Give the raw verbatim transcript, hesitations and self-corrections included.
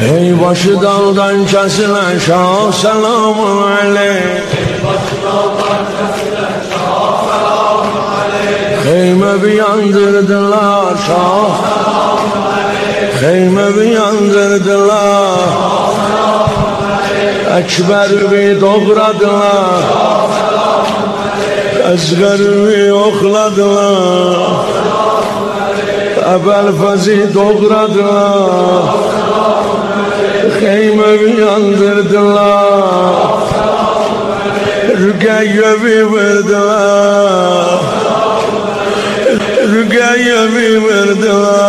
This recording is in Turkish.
Ey başı daldan kesilen şah selamun aleyh. Heyme bir yandırdılar şah, heyme bir yandırdılar, Ekber bir doğradılar, Ezger bir okladılar, Ebelfez'i doğradılar, heyme bir yandırdılar, Rüqeyye bir verdiler, Rüqeyye bir verdiler,